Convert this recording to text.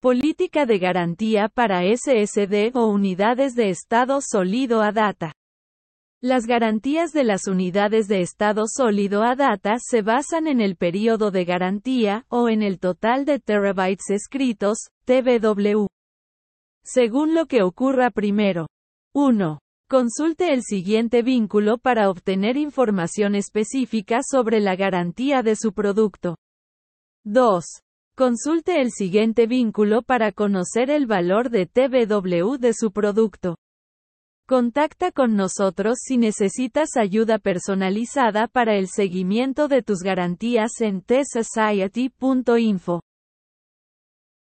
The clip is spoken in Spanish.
Política de garantía para SSD o unidades de estado sólido a data. Las garantías de las unidades de estado sólido a data se basan en el período de garantía, o en el total de terabytes escritos, TBW. Según lo que ocurra primero. 1. Consulte el siguiente vínculo para obtener información específica sobre la garantía de su producto. 2. Consulte el siguiente vínculo para conocer el valor de TBW de su producto. Contacta con nosotros si necesitas ayuda personalizada para el seguimiento de tus garantías en tsociety.info.